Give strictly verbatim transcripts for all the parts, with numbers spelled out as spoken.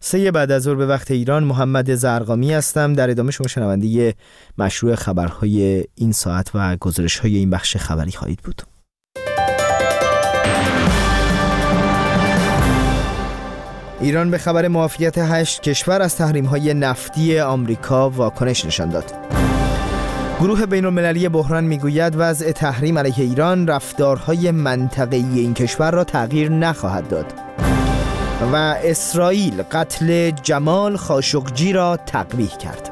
سه بعد از ظهر به وقت ایران، محمد زرقامی هستم. در ادامه شما شنونده مشروع خبرهای این ساعت و گزارش‌های این بخش خبری خواهید بود. ایران به خبر معافیت هشت کشور از تحریم‌های نفتی آمریکا واکنش نشان داد. گروه بین‌المللی بحران میگوید وضع تحریم علیه ایران رفتارهای منطقه‌ای این کشور را تغییر نخواهد داد. و اسرائیل قتل جمال خاشقجی را تقبیح کرد.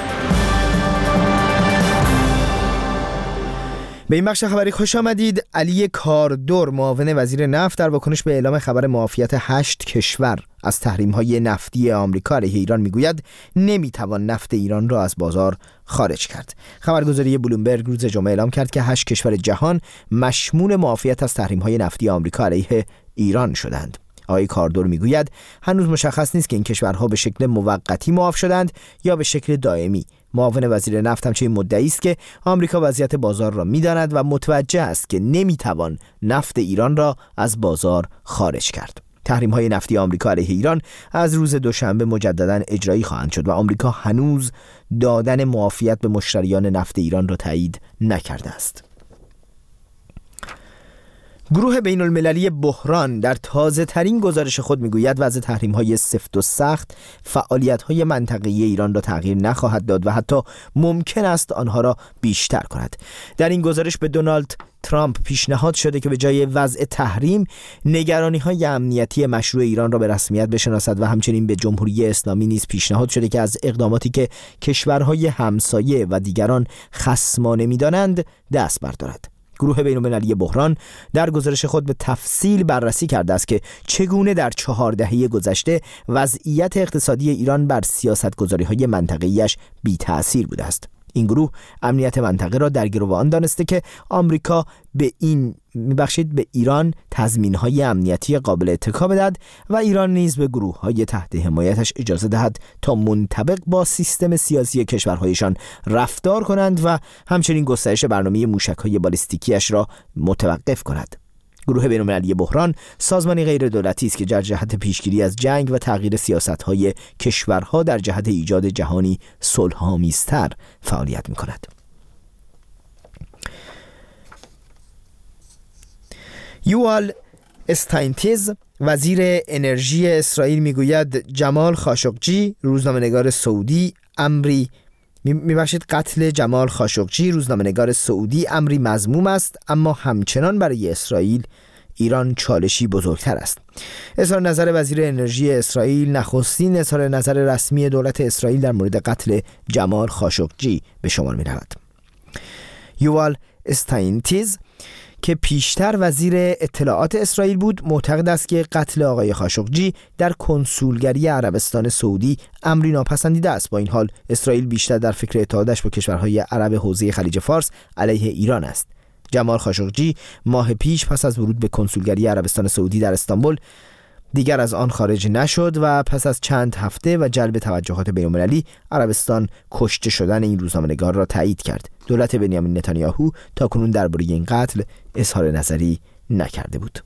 به این بخش خبری خوش آمدید. علی کاردور، معاون وزیر نفت، در واکنش به اعلام خبر معافیت هشت کشور از تحریم‌های نفتی آمریکا علیه ایران میگوید نمیتوان نفت ایران را از بازار خارج کرد. خبرگزاری بلومبرگ روز جمعه اعلام کرد که هشت کشور جهان مشمول معافیت از تحریم‌های نفتی آمریکا علیه ایران شدند. آقای کاردور میگوید هنوز مشخص نیست که این کشورها به شکل موقتی معاف شدند یا به شکل دائمی. معاون وزیر نفت همچنین مدعی است که آمریکا وضعیت بازار را می‌داند و متوجه است که نمی‌توان نفت ایران را از بازار خارج کرد. تحریم‌های نفتی آمریکا علیه ایران از روز دوشنبه مجدداً اجرایی خواهند شد و آمریکا هنوز دادن معافیت به مشتریان نفت ایران را تایید نکرده است. گروه بین المللی بحران در تازه ترین گزارش خود میگوید وضع تحریم های سفت و سخت فعالیت های منطقه‌ای ایران را تغییر نخواهد داد و حتی ممکن است آنها را بیشتر کند. در این گزارش به دونالد ترامپ پیشنهاد شده که به جای وضع تحریم نگرانی های امنیتی مشروع ایران را به رسمیت بشناسد و همچنین به جمهوری اسلامی نیز پیشنهاد شده که از اقداماتی که کشورهای همسایه و دیگران خصمانه می‌دانند دست بردارد. گروه بین‌المللی بحران در گزارش خود به تفصیل بررسی کرده است که چگونه در چهار دهه گذشته وضعیت اقتصادی ایران بر سیاست‌گذاری‌های منطقه‌ایش بی‌تأثیر بوده است. این گروه امنیت منطقه را در گرو آن دانسته که آمریکا به این میبخشید به ایران تضمین‌های امنیتی قابل اتکا بدهد و ایران نیز به گروه‌های تحت حمایتش اجازه دهد تا منطبق با سیستم سیاسی کشورهایشان رفتار کنند و همچنین گسترش برنامه موشک‌های بالستیکیش را متوقف کند. گروه بین‌المللی بحران سازمانی غیر دولتی است که در جهت پیشگیری از جنگ و تغییر سیاست‌های کشورها در جهت ایجاد جهانی صلح‌آمیزتر فعالیت می‌کند. یوال استاینتیز، وزیر انرژی اسرائیل، میگوید جمال خاشقجی، روزنامه‌نگار سعودی، امری میبخشید قتل جمال خاشقجی، روزنامه‌نگار سعودی، امری مذموم است، اما همچنان برای اسرائیل ایران چالشی بزرگتر است. اظهار نظر وزیر انرژی اسرائیل نخستین اظهار نظر رسمی دولت اسرائیل در مورد قتل جمال خاشقجی به شمار می‌رود. یوال استاینتیز که پیشتر وزیر اطلاعات اسرائیل بود معتقد است که قتل آقای خاشقجی در کنسولگری عربستان سعودی امری ناپسندیده است. با این حال اسرائیل بیشتر در فکر اتحادش با کشورهای عرب حوزه خلیج فارس علیه ایران است. جمال خاشقجی ماه پیش پس از ورود به کنسولگری عربستان سعودی در استانبول دیگر از آن خارج نشد و پس از چند هفته و جلب توجهات بین‌المللی عربستان کشته شدن این روزنامه‌نگار را تایید کرد. دولت بنیامین نتانیاهو تاکنون درباره این قتل اظهار نظری نکرده بود.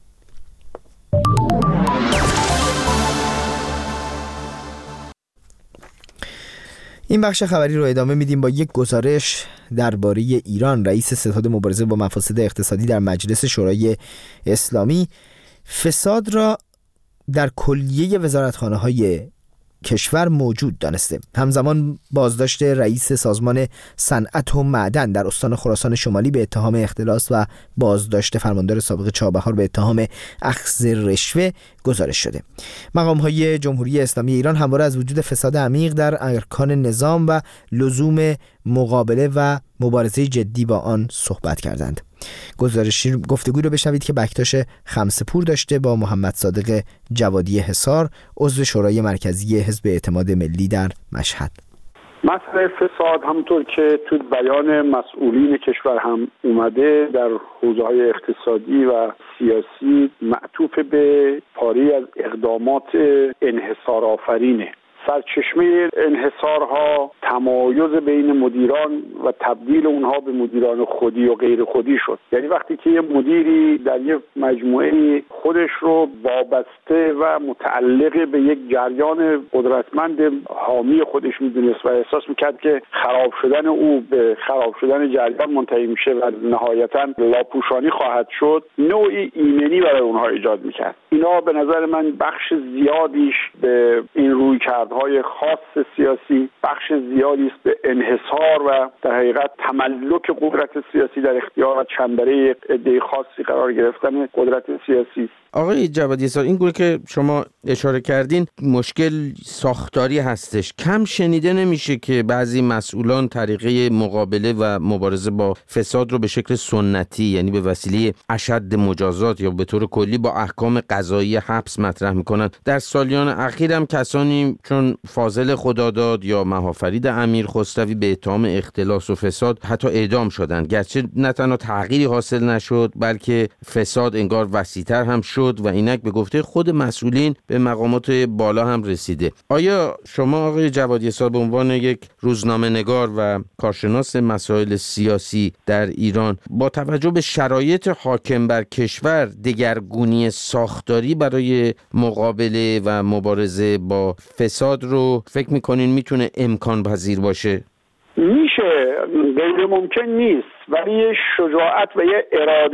این بخش خبری رو ادامه میدیم با یک گزارش درباره ایران. رئیس ستاد مبارزه با مفاسد اقتصادی در مجلس شورای اسلامی فساد را در کلیه وزارتخانه‌های کشور موجود دانسته. همزمان بازداشت رئیس سازمان صنعت و معدن در استان خراسان شمالی به اتهام اختلاس و بازداشت فرماندار سابق چابهار به اتهام اخذ رشوه گزارش شده. مقام‌های جمهوری اسلامی ایران همواره از وجود فساد عمیق در ارکان نظام و لزوم مقابله و مبارزه جدی با آن صحبت کردند. گزارشی گفتگوی رو بشنوید که بکتاش خمسه‌پور داشته با محمد صادق جوادی حصار، عضو شورای مرکزی حزب اعتماد ملی در مشهد. مسئله فساد همونطور که تو بیان مسئولین کشور هم اومده در حوزه‌های اقتصادی و سیاسی معطوف به پاری از اقدامات انحصار آفرینه. سرچشمه انحصارها تمایز بین مدیران و تبدیل اونها به مدیران خودی و غیر خودی شد. یعنی وقتی که یه مدیری در یک مجموعه خودش رو وابسته و متعلق به یک جریان قدرتمند حامی خودش میدونست و احساس میکرد که خراب شدن او به خراب شدن جریان منتهی میشه و نهایتاً لاپوشانی خواهد شد، نوعی ایمنی برای اونها ایجاد میکرد. اینا به نظر من بخش زیادیش به این رویکردهای خاص سیاسی، بخش زیادی است به انحصار و در حقیقت تملک قدرت سیاسی در اختیار چنبره عده خاصی قرار گرفتن قدرت سیاسی. آقای جوادی اسحار، این گونه که شما اشاره کردین مشکل ساختاری هستش. کم شنیده نمیشه که بعضی مسئولان طریقه مقابله و مبارزه با فساد رو به شکل سنتی، یعنی به وسیله اشد مجازات یا به طور کلی با احکام قضایی حبس مطرح میکنن. در سالیان اخیر هم کسانی چون فاضل خداداد یا مهافرید امیر خسروی به اتهام اختلاس و فساد حتی اعدام شدند، گرچه نه تنها تغییری حاصل نشد بلکه فساد انگار وسیع‌تر هم شد و اینک به گفته خود مسئولین به مقامات بالا هم رسیده. آیا شما آقای جوادی اسحار به عنوان یک روزنامه‌نگار و کارشناس مسائل سیاسی در ایران با توجه به شرایط حاکم بر کشور دگرگونی ساختاری برای مقابله و مبارزه با فساد رو فکر می‌کنین میتونه امکان پذیر باشه؟ میشه، غیر ممکن نیست، ولی یه شجاعت و یه اراده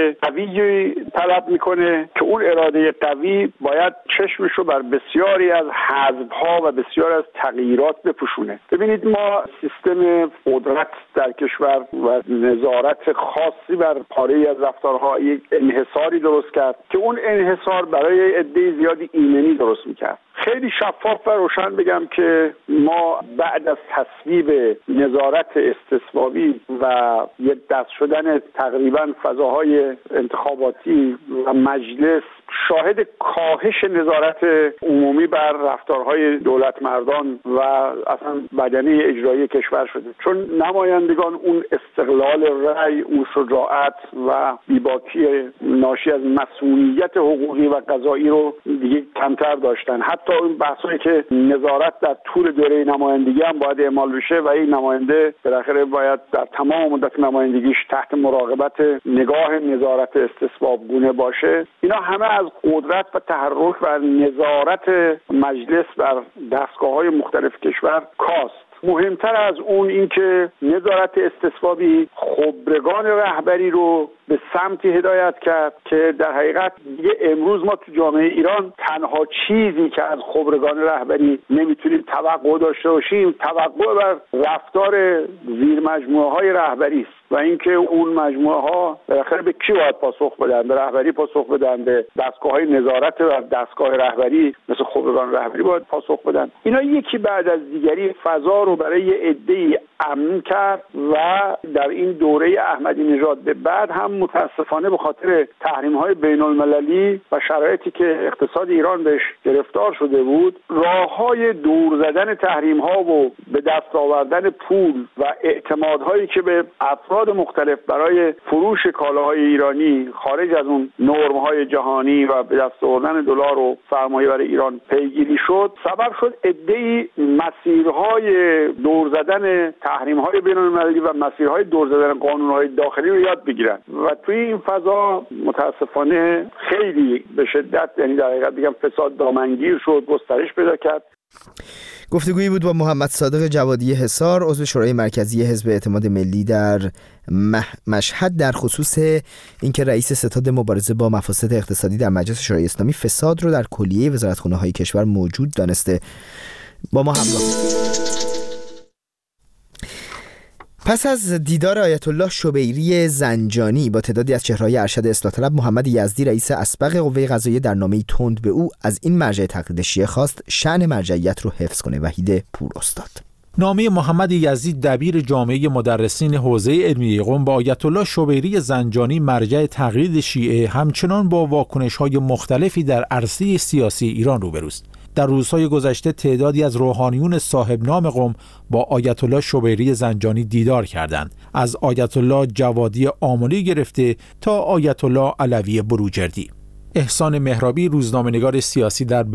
قوی طلب میکنه که اون اراده قوی باید چشمش رو بر بسیاری از حزب‌ها و بسیار از تغییرات بپوشونه. ببینید ما سیستم قدرت در کشور و نظارت خاصی بر پاره‌ای از رفتارها یک انحصاری درست کرد که اون انحصار برای عده زیادی ایمنی درست میکرد. خیلی شفاف و روشن بگم که ما بعد از تصویب نظارت استثبابی و یک دست شدن تقریبا فضاهای انتخاباتی و مجلس شاهد کاهش نظارت عمومی بر رفتارهای دولت مردان و اصلا بدنه اجرایی کشور شده، چون نمایندگان اون استقلال رأی، اون شجاعت و بیباکی ناشی از مسئولیت حقوقی و قضایی رو دیگه کمتر داشتن. حتی اون بحثایی که نظارت در طول دوره نمایندگی هم باید اعمال بشه و این نماینده بالاخره باید در تمام مدت نمایندگیش تحت مراقبت نگاه نظارت استصواب گونه باشه، اینا همه از قدرت و تحرک و نظارت مجلس بر دستگاه‌های مختلف کشور کاست. مهمتر از اون این که نظارت استصوابی خبرگان رهبری رو به سمتی هدایت کرد که در حقیقت دیگه امروز ما تو جامعه ایران تنها چیزی که از خبرگان رهبری نمیتونیم توقع داشته باشیم توقع بر رفتار زیر مجموعه های رهبری است و اینکه اون مجموعه ها بالاخره به کی باید پاسخ بدن؟ به رهبری پاسخ بدن، به دستگاه های نظارت و دستگاه رهبری مثل خبرگان رهبری باید پاسخ بدن. اینا یکی بعد از دیگری فضا رو برای یه عده‌ای امن کرد و در این دوره احمدی نژاد به بعد هم متاسفانه به خاطر تحریم‌های بین‌المللی و شرایطی که اقتصاد ایران بهش گرفتار شده بود، راه‌های دور زدن تحریم‌ها و به دست آوردن پول و اعتمادهایی که به افراد مختلف برای فروش کالاهای ایرانی خارج از اون نرم‌های جهانی و به دست آوردن دلار و سرمایه برای ایران پیگیری شد، سبب شد عده‌ای مسیرهای دور زدن تحریم‌های بین‌المللی و مسیرهای دور زدن قانون‌های داخلی رو یاد بگیرن و توی این فضا متاسفانه خیلی به شدت، یعنی در حقیقت بگم فساد دامنگیر شد، گسترش پیدا کرد. گفتگویی بود با محمد صادق جوادی حصار، عضو شورای مرکزی حزب اعتماد ملی در مشهد، در خصوص اینکه رئیس ستاد مبارزه با مفاسد اقتصادی در مجلس شورای اسلامی فساد رو در کلیه وزارتخانه‌های کشور موجود دانسته. با ما همراه. پس از دیدار آیت الله شبیری زنجانی با تعدادی از چهره‌های ارشد اصلاح طلب، محمد یزدی رئیس اسبق قوه قضاییه در نامه‌ای تند به او از این مرجع تقلید شیعه خواست شأن مرجعیت رو حفظ کنه. وحید پور استاد. نامه محمد یزدی دبیر جامعه مدرسین حوزه علمیه قم با آیت الله شبیری زنجانی مرجع تقلید شیعه همچنان با واکنش‌های مختلفی در عرصه سیاسی ایران روبروست. در روزهای گذشته تعدادی از روحانیون صاحب نام قم با آیت الله شبیری زنجانی دیدار کردند، از آیت الله جوادی آملی گرفته تا آیت الله علوی بروجردی. احسان مهرابی، روزنامه‌نگار سیاسی در برلین.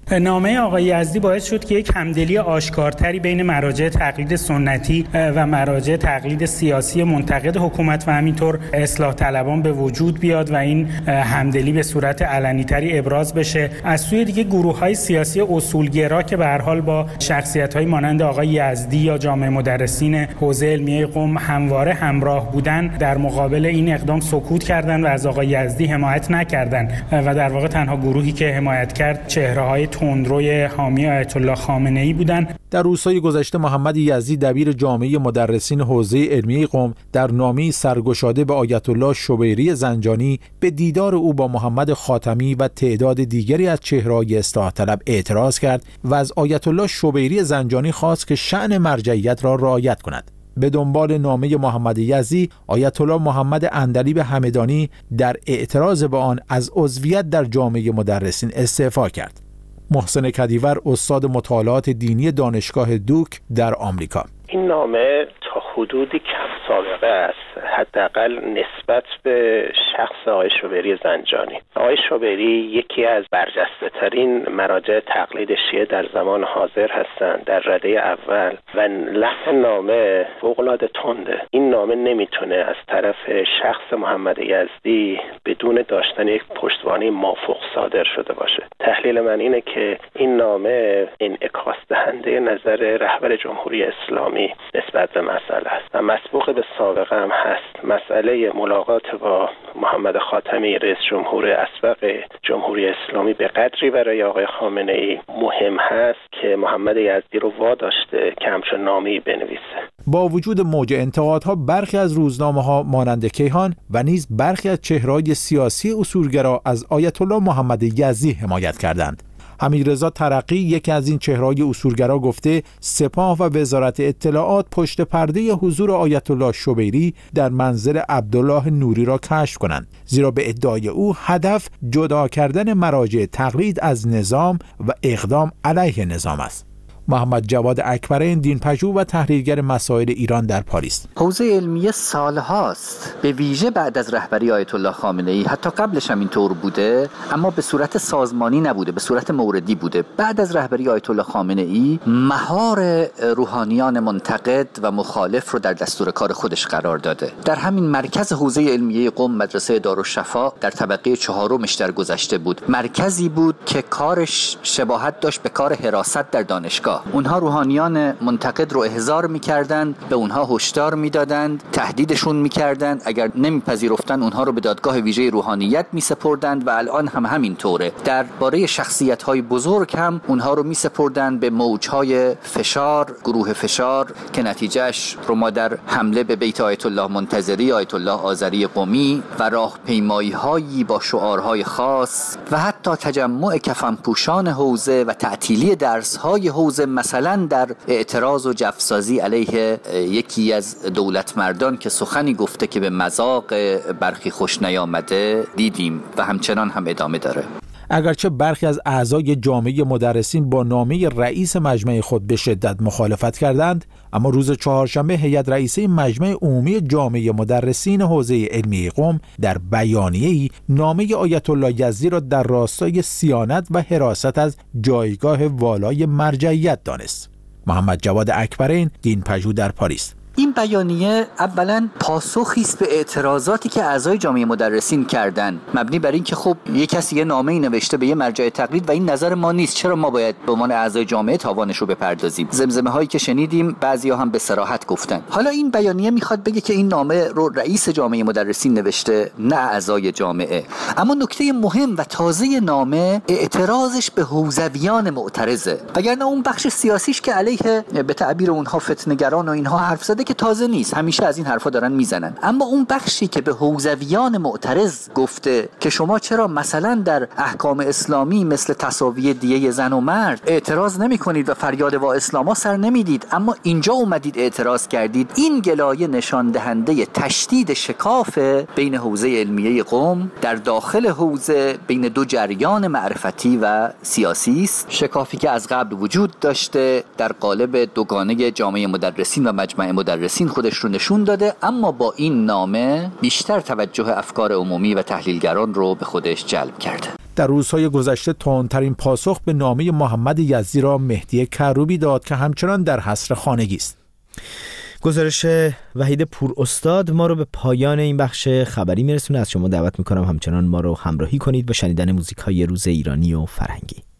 نامه آقای یزدی باعث شد که یک همدلی آشکارتری بین مراجع تقلید سنتی و مراجع تقلید سیاسی منتقد حکومت و همینطور اصلاح طلبان به وجود بیاد و این همدلی به صورت علنی‌تری ابراز بشه. از سوی دیگه گروه‌های سیاسی اصولگرا که به هر حال با شخصیت‌های مانند آقای یزدی یا جامعه مدرسین حوزه علمیه قم همواره همراه بودن، در مقابل این اقدام سکوت کردند و از آقای یزدی حمایت نکردند و در واقع تنها گروهی که حمایت کرد چهره‌های تندروی حامی آیت الله خامنه‌ای بودند. در روزهای گذشته محمد یزدی دبیر جامعه مدرسین حوزه علمیه قم در نامه‌ای سرگشاده به آیت الله شبیری زنجانی به دیدار او با محمد خاتمی و تعداد دیگری از چهره‌های اصلاح طلب اعتراض کرد و از آیت الله شبیری زنجانی خواست که شأن مرجعیت را رعایت کند. به دنبال نامه محمد یزدی، آیت الله محمد عندلیب همدانی در اعتراض به آن از عضویت در جامعه مدرسین استعفا کرد. محسن کدیور استاد مطالعات دینی دانشگاه دوک در آمریکا: این نامه تا حدودی کم سابقه است، حداقل نسبت به شخص آقای شبیری زنجانی. آقای شبیری یکی از برجسته ترین مراجع تقلید شیعه در زمان حاضر هستند در رده اول و لحن نامه فوق‌العاده تنده. این نامه نمیتونه از طرف شخص محمد یزدی بدون داشتن یک پشتوانه مافوق صادر شده باشه. تحلیل من اینه که این نامه انعکاس دهنده نظر رهبر جمهوری اسلامی نسبت به مسئله است و مسبوق به سابقه هم هست. مسئله ملاقات با محمد خاتمی رئیس جمهور اسبق جمهوری اسلامی به قدری برای آقای خامنه‌ای مهم هست که محمد یزدی رو واداشته که همچون نامه‌ای بنویسه. با وجود موج انتقادها، برخی از روزنامه‌ها مانند کیهان و نیز برخی از چهره‌های سیاسی اصولگرا از آیت الله محمد یزدی حمایت کردند. حمیدرضا ترقی، یکی از این چهره‌های اصولگرا، گفته سپاه و وزارت اطلاعات پشت پرده حضور آیت الله شبیری در منزل عبدالله نوری را کشف کنند، زیرا به ادعای او هدف جدا کردن مراجع تقلید از نظام و اقدام علیه نظام است. محمد جواد اکبرین، دینپژوه و تحلیلگر مسائل ایران در پاریس: حوزه علمیه سالهاست، به ویژه بعد از رهبری آیت الله خامنه‌ای، حتی قبلش هم اینطور بوده اما به صورت سازمانی نبوده، به صورت موردی بوده. بعد از رهبری آیت الله خامنه‌ای مهار روحانیان منتقد و مخالف رو در دستور کار خودش قرار داده. در همین مرکز حوزه علمیه قم مدرسه دارالشفا در طبقه چهارمش در گذشته بود. مرکزی بود که کارش شباهت داشت به کار حراست در دانشگاه. اونها روحانیان منتقد رو احضار می‌کردند، به اونها هشدار می‌دادند، تهدیدشون می‌کردند، اگر نمی‌پذیرفتن اونها رو به دادگاه ویژه روحانیت می‌سپردند و الان هم همین طوره. درباره شخصیت‌های بزرگ هم اونها رو می‌سپردند به موج‌های فشار، گروه فشار که نتیجهش رو ما در حمله به بیت آیت الله منتظری، آیت الله آذری قمی و راهپیمایی‌هایی با شعارهای خاص و حتی تجمع کفنپوشان حوزه و تعطیلی درس‌های حوزه، مثلا در اعتراض و جفسازی علیه یکی از دولت مردان که سخنی گفته که به مذاق برخی خوش نیامده دیدیم و همچنان هم ادامه داره. اگرچه برخی از اعضای جامعه مدرسین با نامه رئیس مجمع خود به شدت مخالفت کردند، اما روز چهارشنبه هیئت رئیسه مجمع عمومی جامعه مدرسین حوزه علمیه قم در بیانیه‌ای نامه آیت الله یزدی را در راستای صیانت و حراست از جایگاه والای مرجعیت دانست. محمد جواد اکبرین، دینپژوه در پاریس: این بیانیه اولا پاسخی است به اعتراضاتی که اعضای جامعه مدرسین کردن، مبنی بر این که خب یک کسی یه نامه‌ای نوشته به یه مرجع تقلید و این نظر ما نیست، چرا ما باید به عنوان اعضای جامعه تاوانش رو بپردازیم. زمزمه هایی که شنیدیم بعضیا هم به صراحت گفتن. حالا این بیانیه میخواد بگه که این نامه رو رئیس جامعه مدرسین نوشته، نه اعضای جامعه. اما نکته مهم و تازه نامه اعتراضش به حوزویان معترضه، وگرنه اون بخش سیاسیش که علیه به تعبیر اونها فتنه‌گران و اینها حرف زده که تازه نیست، همیشه از این حرفا دارن میزنن. اما اون بخشی که به حوزویان معترض گفته که شما چرا مثلا در احکام اسلامی مثل تساوی دیه زن و مرد اعتراض نمی کنید و فریاد وا اسلاما سر نمیدید، اما اینجا اومدید اعتراض کردید، این گلایه نشان دهنده تشدید شکاف بین حوزه علمیه قم در داخل حوزه بین دو جریان معرفتی و سیاسی است، شکافی که از قبل وجود داشته در قالب دوگانه جامعه مدرسین و مجمع مدرسین مدرسین خودش رو نشون داده، اما با این نامه بیشتر توجه افکار عمومی و تحلیلگران رو به خودش جلب کرده. در روزهای گذشته تندترین پاسخ به نامه محمد یزدی را مهدی کروبی داد که همچنان در حصر خانگی است. گزارش وحید پور استاد ما رو به پایان این بخش خبری میرسونه. از شما دعوت میکنم همچنان ما رو همراهی کنید با شنیدن موزیک های روز ایرانی و فرهنگی.